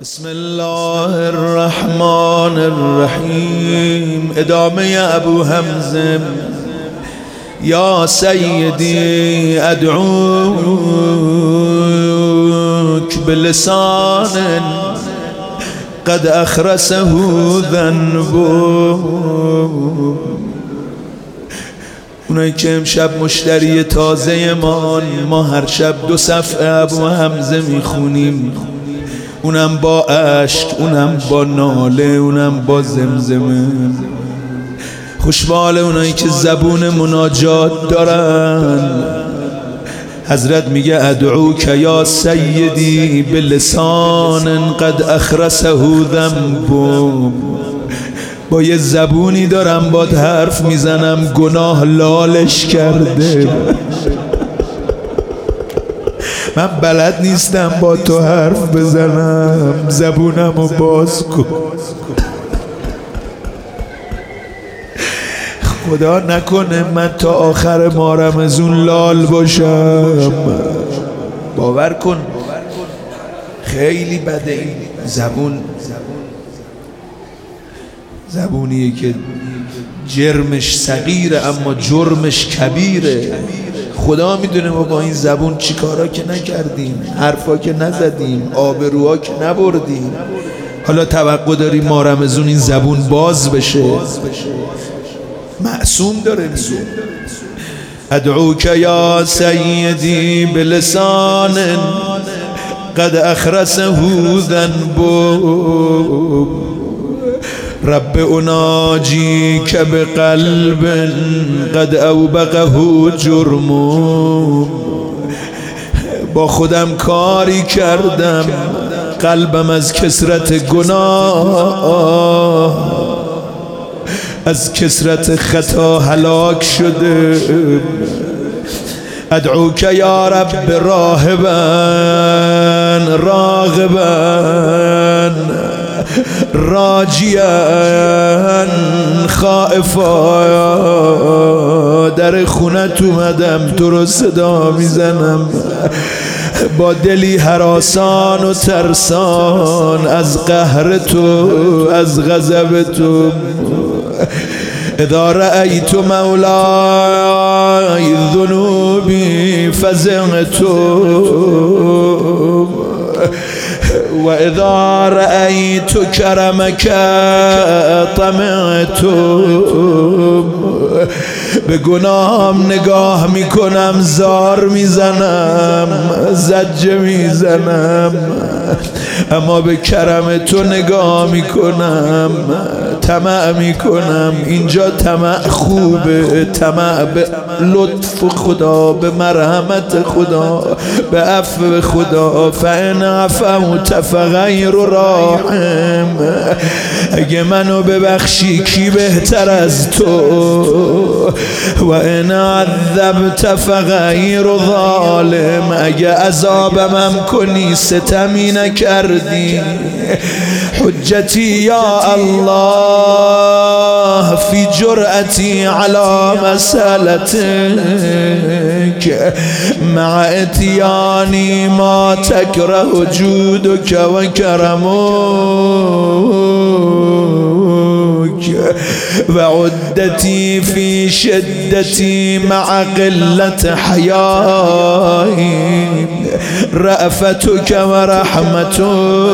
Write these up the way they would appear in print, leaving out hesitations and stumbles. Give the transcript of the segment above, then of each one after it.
بسم الله الرحمن الرحیم. ادامه ابو حمزه. یا سیدی ادعوک بلسان قد اخرسه ذنب. اونایی که امشب مشتری تازه ما هر شب 2 صفحه ابو حمزه میخونیم، اونم با عشق، اونم با ناله، اونم با زمزمه. خوشبال اونایی که زبون مناجات دارن. حضرت میگه ادعوک یا سیدی بلسان قد اخرسه ذنب. با یه زبونی دارم باد حرف میزنم گناه لالش کرده. من بلد نیستم با تو حرف بزنم، زبونمو باز کن. خدا نکنه من تا آخر ماه رمضان لال باشم. باور کن خیلی بده این زبونیه که جرمش صغیره اما جرمش کبیره. خدا میدونه ما با این زبون چی کارا که نکردیم، حرفا که نزدیم، آبروها که نبردیم. حالا توقع داریم ما رمضان این زبون باز بشه؟ معصوم داره میگه ادعوک یا سیدی بلسان قد اخرسه ذنب. رب اناجیک بقلب قد اوبقه جرم. با خودم کاری کردم قلبم از کثرت گناه، از کثرت خطا هلاک شده. ادعوک یا رب راهبا راغبا راجیا خائفا. در خونت اومدم تو رو صدا میزنم با دلی هراسان و ترسان از قهر تو، از غضب تو. اذا رأیت مولای ذنوبی فزعت و اذا رأیت کرمک طمعت. به گناهم نگاه میکنم، زار میزنم، زجه میزنم، اما به کرم تو نگاه میکنم، طمع میکنم. اینجا طمع خوبه، طمع به لطف خدا، به مرحمت خدا، به عفو خدا. فان عفوت فغیر راحم. اگه منو ببخشی کی بهتر از تو؟ و ان عذبت فغیر ظالم. اگه عذابم کنی ستمی نکردی. حجتی یا الله فی جرأتی علی مسألتک مع اتیانی ما تکره جودک و کرمک و عدتی فی شدتی مع قلت حیایی رأفتک و رحمتک.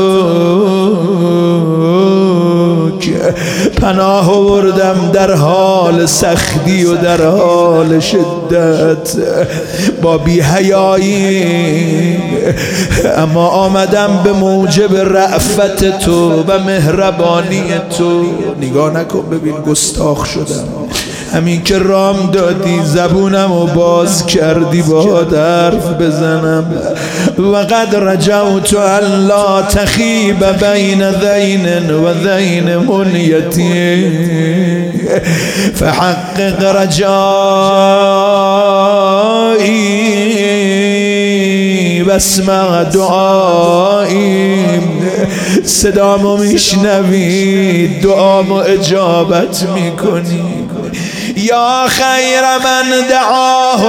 پناه آوردم در حال سختی و در حال شدت با بی‌حیایی، اما آمدم به موجب رأفت تو و مهربانی تو. نگاه نکن ببین گستاخ شدم. همین که رام دادی زبونم و باز کردی با حرف بزنم. و قد رجوت الا تخیب بین ذین و ذین منیتی فحقق رجایی واسمع دعایی. صدامو میشنوی، دعامو اجابت میکنی. یا خیر من دعاه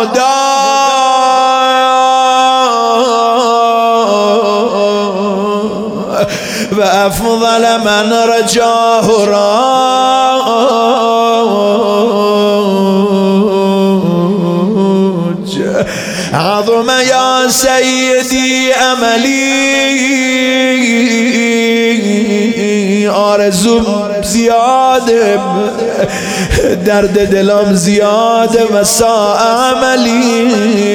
و افضل من رجاه راج عظم یا سیدی عملی آرزوم زیاده درد دلم زیاده و ساء عملی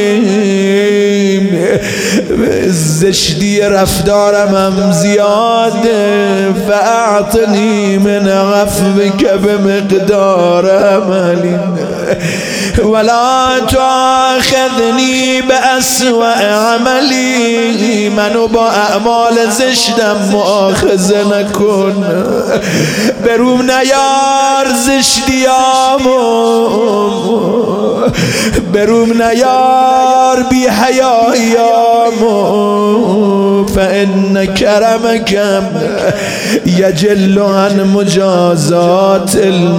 زشتی رفتارم هم زیاده فاعطنی من عفوک بمقدار عملی ولا تؤاخذنی بأسوأ عملی منو با اعمال زشتم مؤاخذه نکن بروم نیار زشتیامو بروم نیار بی حیاییامو فإن کرمکم یجل عن مجازات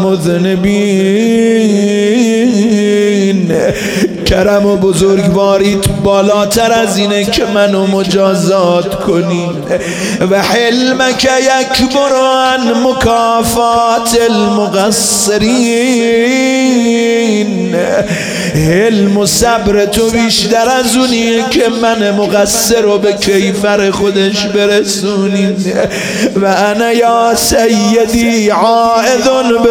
المذنبین کرم و بزرگواریت بالاتر از اینه که منو مجازات کنی و حلمک یکبر عن مکافات المقصرین حلم و صبر تو بیشتر از اونیه که من مقصر رو به کیفر خودش برسونیم و انا یا سیدی عائذ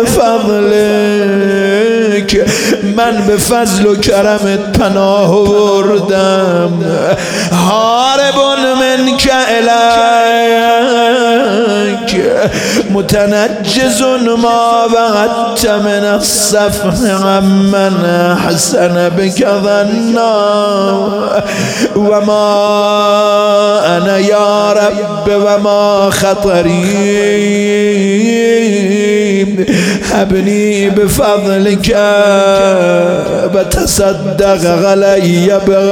بفضلک من به فضل و کرمت پناه بردم هارب منک الیک متنجز ما وعدت من الصفح عمن احسن بك ظنا و ما انا یا رب و ما خطری هبنی بفضلك بتصدق علی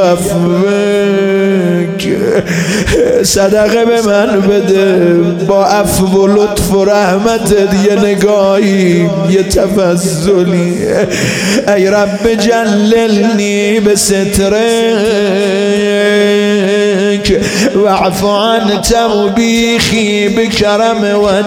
بعفوک صدقه به من بده با عفو و لطف و رحمتت یه نگاهی یه تفضلی ای رب جللنی به سترک واعف عن توبیخی بکرم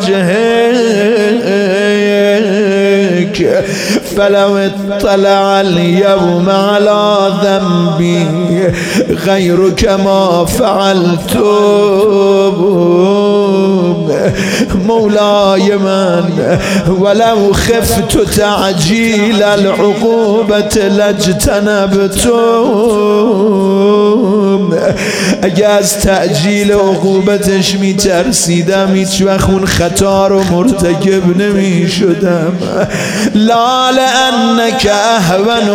وجهک فلو اطلع اليوم على ذنبی غیرک ما فعلت مولای من ولو خفت تعجیل العقوبة لاجتنبت اگه از تعجیل عقوبتش میترسیدم هیچ وقت اون خطا رو مرتکب نمیشدم لا لأنك اهون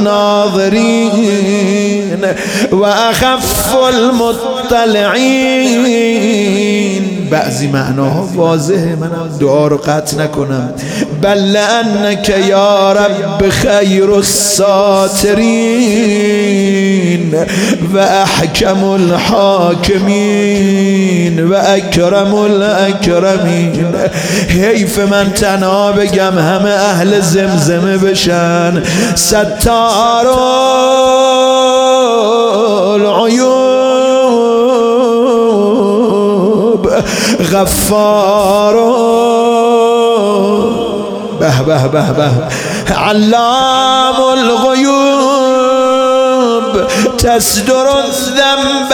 الناظرین و اخف المطلعین بعضی معناها واضحه منم دعا رو قطع نکنم بل لأنك یا رب خیر الساترین و احکم الحاکمین و اکرم الاکرمین حیف من تنها بگم همه اهل زمزمه بشن ستار العیوب غفار به به به به علام الغیوب تصدر الذنب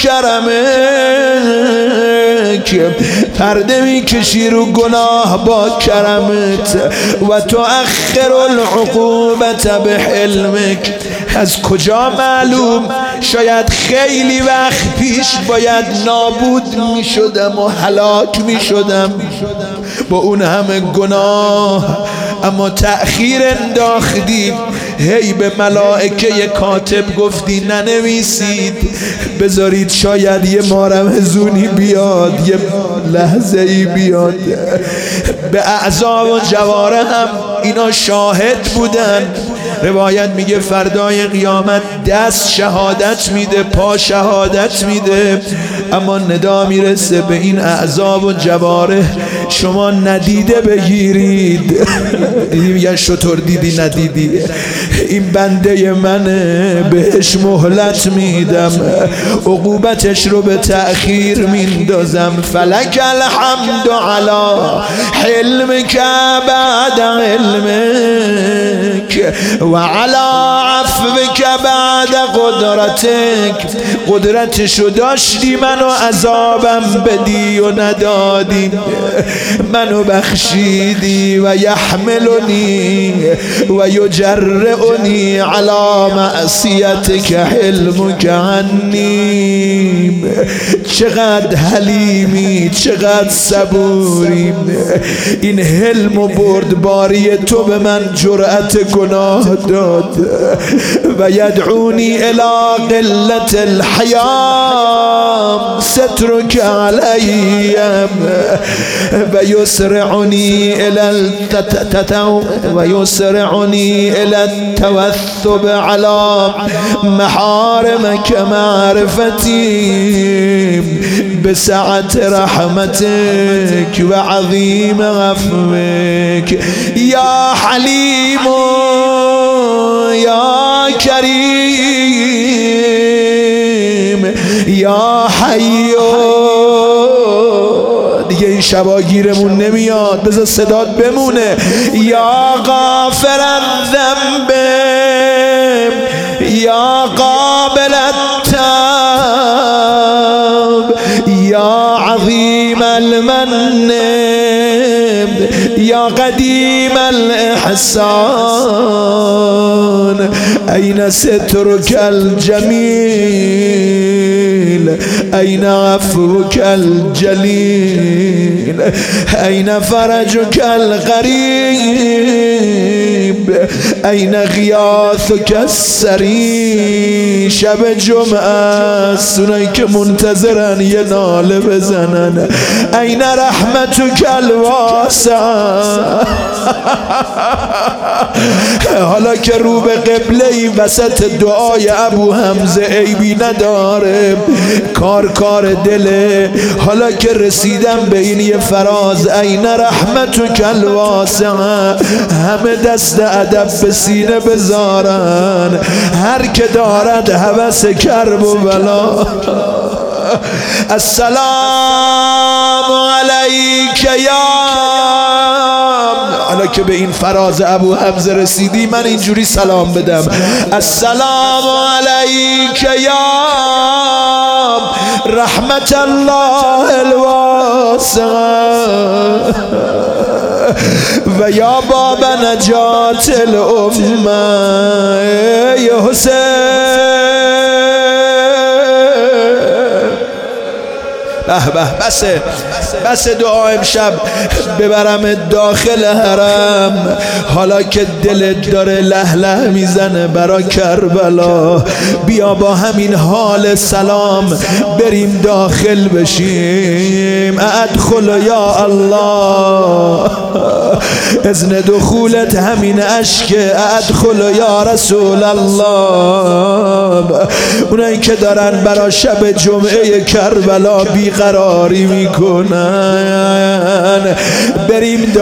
بکرمک پرده میکشی رو گناه با کرمت و تؤخر العقوبة بحلمک از کجا معلوم شاید خیلی وقت پیش باید نابود میشدم و هلاک میشدم با اون همه گناه اما تأخیر انداختی هی به ملائکه کاتب گفتی ننویسید بذارید شاید یه مارمزونی بیاد یه لحظه ای بیاد به اعضا و جوارحم اینا شاهد بودن روایت میگه فردای قیامت دست شهادت میده، پا شهادت میده، اما ندا میرسه به این اعضا و جوارح شما ندیده بگیرید. میگن شطور دیدی ندیدی، این بنده منه بهش مهلت میدم، عقوبتش رو به تأخیر میندازم. فلک الحمد علی حلمک بعد علمک و علی عفوک بعد قدرتک. قدرتشو داشتی منو عذابم بدی و ندادی، منو بخشیدی و یحملنی و یجرعنی علی معصیتک حلمک عنی. چقدر حلیمی، چقدر صبوری، این حلم و بردباری تو به من جرأت گناه داد. و یدعونی الی قلت الحیام سترک علیم و یسرعنی الی التوثب علی محارمک معرفتی بسعت رحمتک و عظیم عفوک. یا حلیم یا کریم یا حی. دیگه این شبا گیرمون نمیاد، بذار صدات بمونه. یا غافر الذنب یا قابل التوب یا عظیم المن یا قدیم الاحسان. این سترک الجمیل این عفوک الجلیل این فرجک القریب این غیاثک السری. شب جمعه است، اونایی که منتظرن یه ناله بزنن. این رحمتک الواسعه. حالا که رو به قبله این وسط دعای ابو حمزه عیبی نداره، کار دله. حالا که رسیدم به این یه فراز این رحمتک الواسعه، همه دست ادب به سینه بذارن. هر که دارد هوس کرب و بلا. السلام علیک یا. حالا که به این فراز ابو حمزه رسیدی من اینجوری سلام بدم. السلام علیک یا رحمت الله الواسعه و یا باب نجات الامه. یا حسین بس دعا امشب ببرم داخل حرم. حالا که دلت داره له میزنه برا کربلا، بیا با همین حال سلام بریم داخل بشیم. ادخل یا الله، اذن دخولت همین اشکه. ادخل یا رسول الله. اونایی که دارن برا شب جمعه کربلا بیقراری میکنن، بریم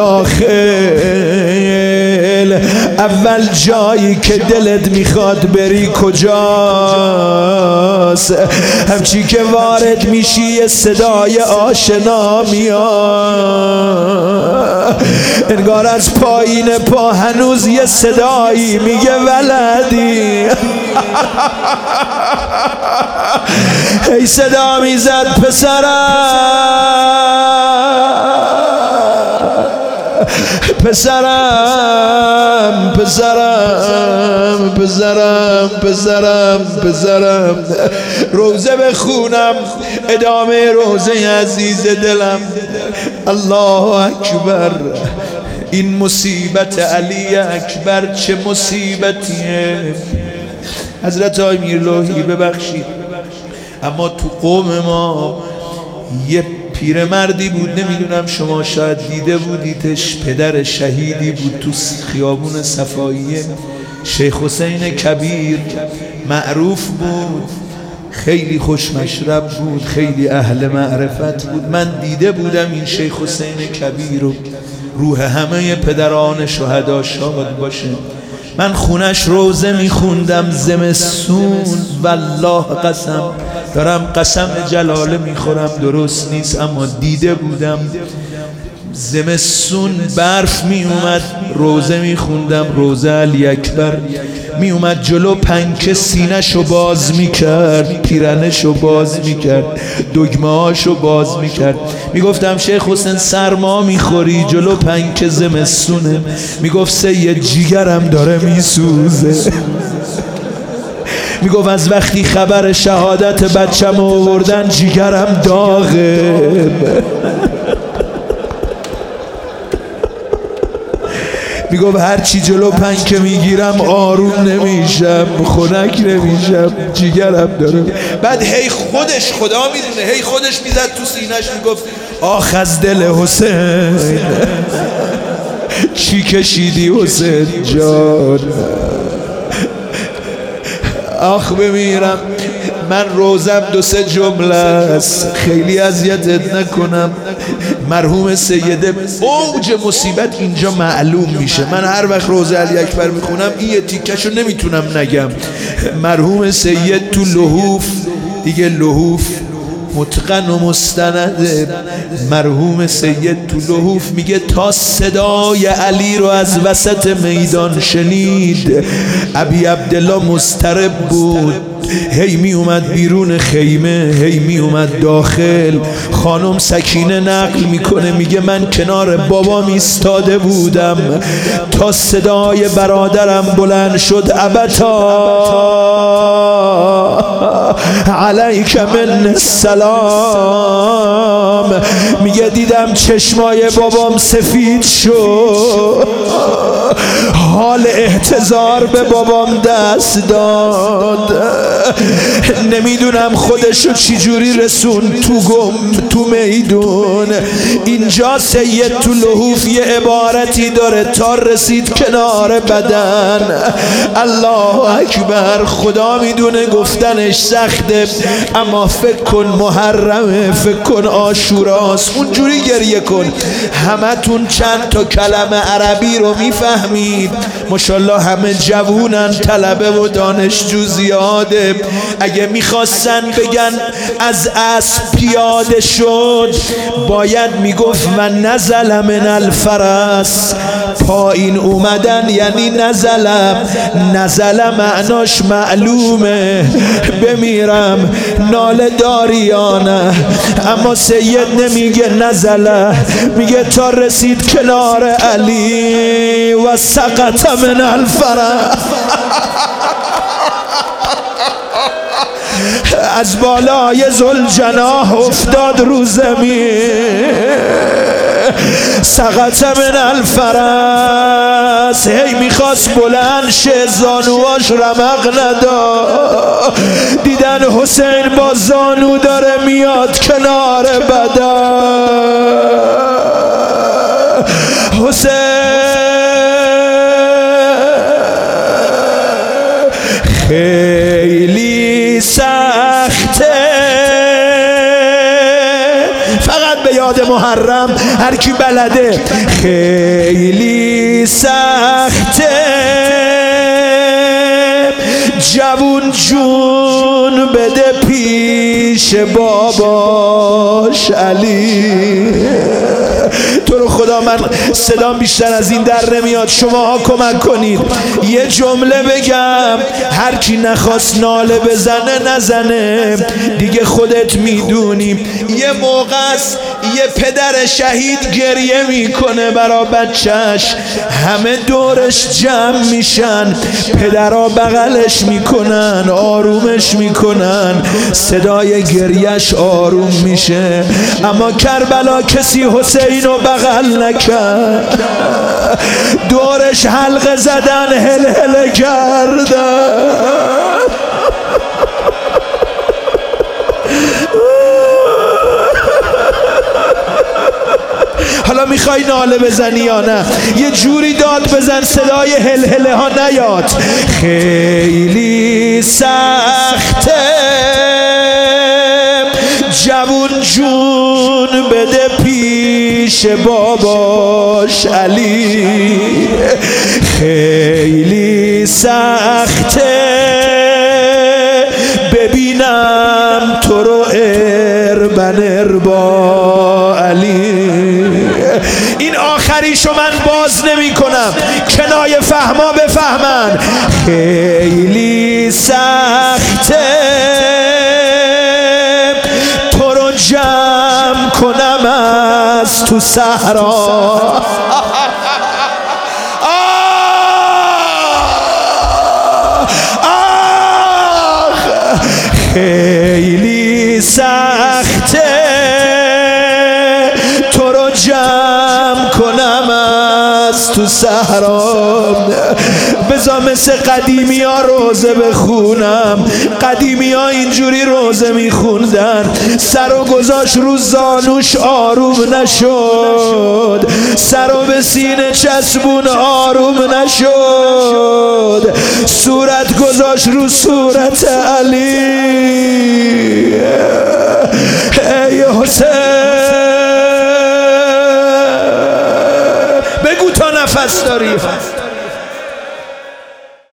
داخل. اول جایی که دلت میخواد بری کجاست؟ همچی که وارد میشی یه صدای آشنا میاد، انگار از پایین پا هنوز یه صدایی میگه ولدی. ای صدا میزد پسرم روزه بخونم، ادامه روزه عزیز دلم. الله اکبر. این مصیبت علی اکبر چه مصیبتیه. حضرت آقای میرلوحی ببخشید، اما تو قوم ما یه پیرمردی بود، نمیدونم شما شاید دیده بودیدش، پدر شهیدی بود تو خیابون صفاییه. شیخ حسین کبیر معروف بود، خیلی خوش مشرب بود، خیلی اهل معرفت بود. من دیده بودم این شیخ حسین کبیر رو، روح همه پدران شهدا شاد باشه. من خونش روزه میخوندم زمستون، والله قسم دارم قسم جلاله میخورم درست نیست، اما دیده بودم زمستون برف می اومد، روزه می خوندم، روزه علی اکبر می اومد جلو، پنکه سینه‌شو باز می کرد، پیرنشو باز می کرد، دگمه هاشو باز می کرد. می گفتم شیخ حسین سرما می خوری، جلو پنکه زمستونه. می گفت سید جیگرم داره می سوزه. می گفت از وقتی خبر شهادت بچم آوردن جیگرم داغه. میگم هرچی جلو پنکه میگیرم آروم نمیشم، خنک نمیشم، جیگرم داره. بعد هی خودش، خدا میدونه، هی خودش میزد تو سینه‌ش میگفت آخ از دل حسین چی کشیدی حسین جان، آخ بمیرم. من روزم 2-3 جمله است، خیلی اذیتت نکنم. مرحوم سیده اوج مصیبت اینجا معلوم میشه. من هر وقت روزه علی اکبر میخونم این یه تیکشو نمیتونم نگم. مرحوم سید تو لحوف، دیگه لحوف متقن و مستنده، مرحوم سید تو لحوف میگه تا صدای علی رو از وسط میدان شنید، ابی عبدالله مضطرب بود، هی می اومد بیرون خیمه، هی می اومد داخل. خانم سکینه نقل میکنه، میگه من کنار بابام ایستاده بودم تا صدای برادرم بلند شد ابتا علیک من السلام. میگه دیدم چشمای بابام سفید شد، حال احتضار به بابام دست داد، نمیدونم خودشو چی جوری رسون تو میدون. اینجا سید تو لحوف یه عبارتی داره، تا رسید کنار بدن. الله اکبر، خدا میدونه گفتنش سخته، اما فکر کن محرمه، فکر کن عاشوراست، اونجوری گریه کن. همتون چند تا کلمه عربی رو میفهمید، ماشاءالله همه جوونن، طلبه و دانشجو زیاده. اگه میخواستن بگن از اسب پیاده شد، باید میگفت و نزل من الفرس، پایین اومدن یعنی نزلم. نزل معناش معلومه، بمیرم ناله داریانه، اما سید نمیگه نزله، میگه تا رسید کنار علی و سقط من الفرس. از بالای ذوالجناح افتاد رو زمین، سقط من الفرس. هی میخواست بلند شه، زانواش رمق نداد، دیدن حسین با زانو داره میاد کنار بدن. حسین خیلی سخته، فقط به یاد محرم هر کی بلده، خیلی سخته جوون جون بده پیش باباش علی. تو رو خدا من صدام بیشتر از این در نمیاد، شماها کمک کنید. یه جمله بگم، هر کی نخواست ناله بزنه نزنه، دیگه خودت میدونی. یه موقع است یه پدر شهید گریه میکنه برا بچهش، همه دورش جمع میشن، پدرها بغلش میکنن، آرومش میکنن، صدای گریهش آروم میشه. اما کربلا کسی حسین رو بغل نکرد، دورش حلقه زدن، هل کردن. حالا میخوای ناله بزنی یا نه؟ یه جوری داد بزن صدای هلهله ها نیاد. خیلی سخته جوون جون بده پیش باباش علی. خیلی سخته ببینم تو رو اربن با علی. این آخریشو من باز نمی کنم، کنایه فهما بفهمن. خیلی سخته تو رو جمع کنم از تو صحرا. خیلی سخته تو رو جمع کنم از تو صحرا. بذار مثل قدیمی ها روزه بخونم. قدیمی ها اینجوری روزه میخوندن، سر و گذاشت رو زانوش آروم نشد، سر و به سینه چسبون آروم نشد، صورت گذاشت رو صورت علی. ای حسین بگو تا نفس داری.